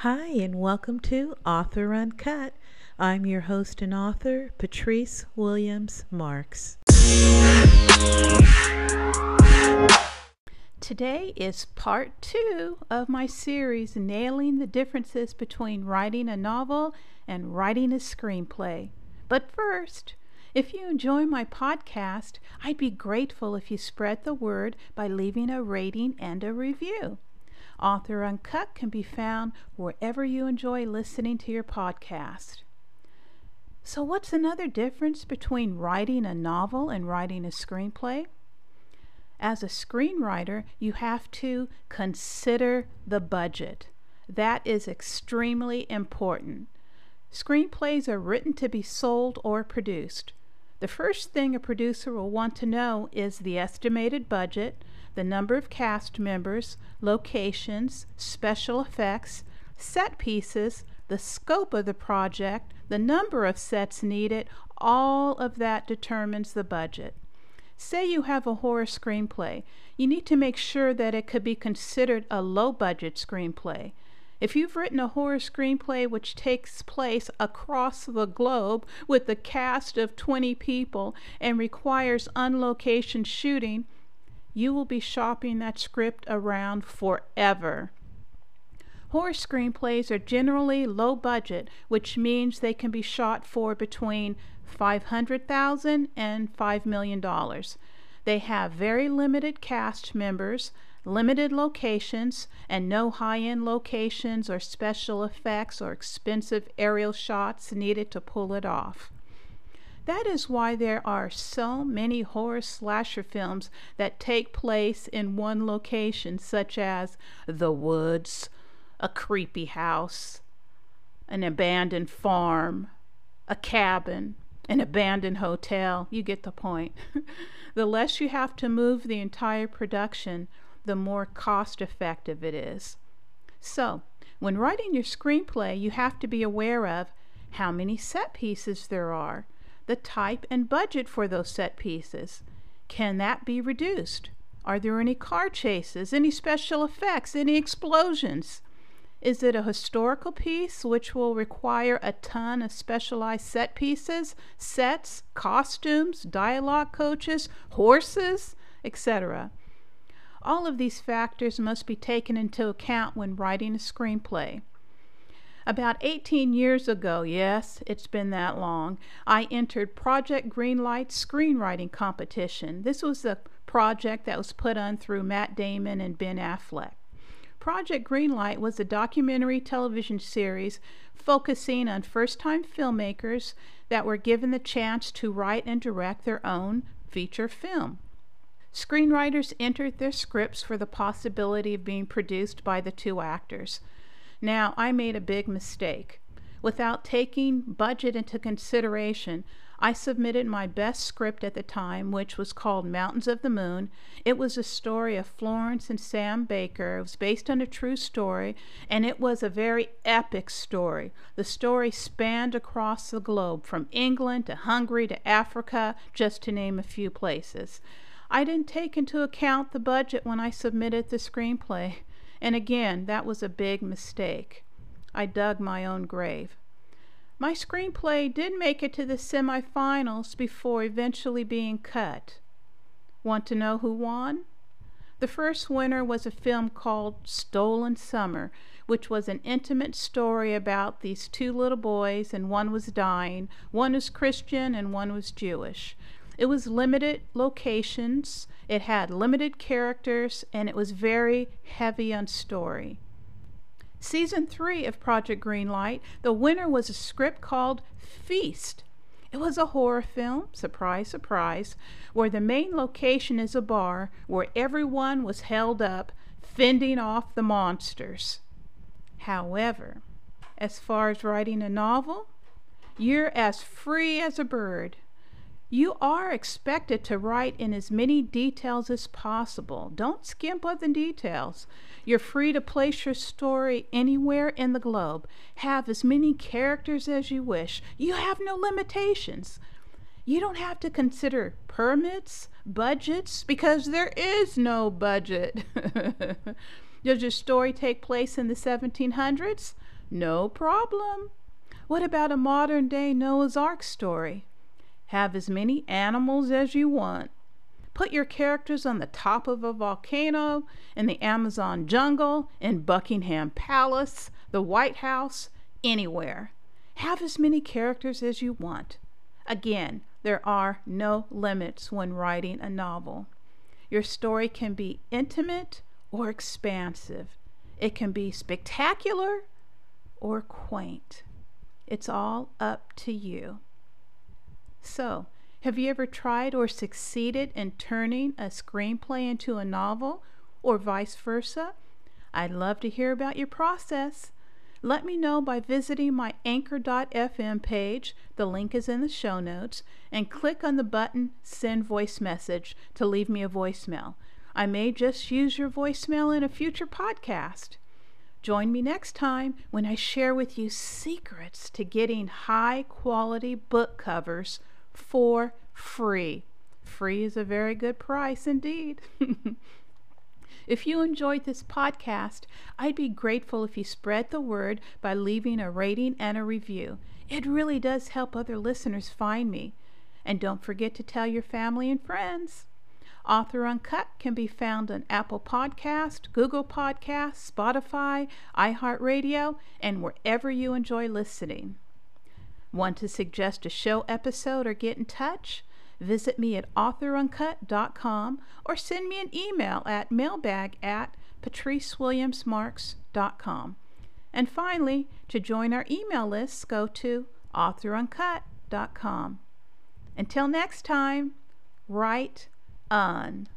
Hi, and welcome to Author Uncut. I'm your host and author, Patrice Williams Marks. Today is part 2 of my series, Nailing the Differences Between Writing a Novel and Writing a Screenplay. But first, if you enjoy my podcast, I'd be grateful if you spread the word by leaving a rating and a review. Author Uncut can be found wherever you enjoy listening to your podcast. So what's another difference between writing a novel and writing a screenplay? As a screenwriter, you have to consider the budget. That is extremely important. Screenplays are written to be sold or produced. The first thing a producer will want to know is the estimated budget, the number of cast members, locations, special effects, set pieces, the scope of the project, the number of sets needed. All of that determines the budget. Say you have a horror screenplay. You need to make sure that it could be considered a low-budget screenplay. If you've written a horror screenplay which takes place across the globe with a cast of 20 people and requires on-location shooting, you will be shopping that script around forever. Horror screenplays are generally low budget, which means they can be shot for between $500,000 and $5 million. They have very limited cast members, limited locations, and no high-end locations or special effects or expensive aerial shots needed to pull it off. That is why there are so many horror slasher films that take place in one location, such as the woods, a creepy house, an abandoned farm, a cabin, an abandoned hotel. You get the point. The less you have to move the entire production, the more cost-effective it is. So, when writing your screenplay, you have to be aware of how many set pieces there are, the type and budget for those set pieces. Can that be reduced? Are there any car chases, any special effects, any explosions? Is it a historical piece which will require a ton of specialized set pieces, sets, costumes, dialogue coaches, horses, etc.? All of these factors must be taken into account when writing a screenplay. About 18 years ago, yes, it's been that long, I entered Project Greenlight's screenwriting competition. This was a project that was put on through Matt Damon and Ben Affleck. Project Greenlight was a documentary television series focusing on first-time filmmakers that were given the chance to write and direct their own feature film. Screenwriters entered their scripts for the possibility of being produced by the two actors. Now, I made a big mistake. Without taking budget into consideration, I submitted my best script at the time, which was called Mountains of the Moon. It was a story of Florence and Sam Baker. It was based on a true story, and it was a very epic story. The story spanned across the globe, from England to Hungary to Africa, just to name a few places. I didn't take into account the budget when I submitted the screenplay. And again, that was a big mistake. I dug my own grave. My screenplay did make it to the semifinals before eventually being cut. Want to know who won? The first winner was a film called Stolen Summer, which was an intimate story about these two little boys, and one was dying. One was Christian and one was Jewish. It was limited locations, it had limited characters, and it was very heavy on story. Season 3 of Project Greenlight, the winner was a script called Feast. It was a horror film, surprise, surprise, where the main location is a bar where everyone was held up, fending off the monsters. However, as far as writing a novel, you're as free as a bird. You are expected to write in as many details as possible. Don't skimp on the details. You're free to place your story anywhere in the globe. Have as many characters as you wish. You have no limitations. You don't have to consider permits, budgets, because there is no budget. Does your story take place in the 1700s? No problem. What about a modern day Noah's Ark story? Have as many animals as you want. Put your characters on the top of a volcano, in the Amazon jungle, in Buckingham Palace, the White House, anywhere. Have as many characters as you want. Again, there are no limits when writing a novel. Your story can be intimate or expansive. It can be spectacular or quaint. It's all up to you. So, have you ever tried or succeeded in turning a screenplay into a novel, or vice versa? I'd love to hear about your process. Let me know by visiting my Anchor.fm page, the link is in the show notes, and click on the button Send Voice Message to leave me a voicemail. I may just use your voicemail in a future podcast. Join me next time when I share with you secrets to getting high-quality book covers for free. Free is a very good price indeed. If you enjoyed this podcast, I'd be grateful if you spread the word by leaving a rating and a review. It really does help other listeners find me. And don't forget to tell your family and friends. Author Uncut can be found on Apple Podcast, Google Podcasts, Spotify, iHeartRadio, and wherever you enjoy listening. Want to suggest a show episode or get in touch? Visit me at authoruncut.com or send me an email at mailbag@patricewilliamsmarks.com. And finally, to join our email list, go to authoruncut.com. Until next time, write on.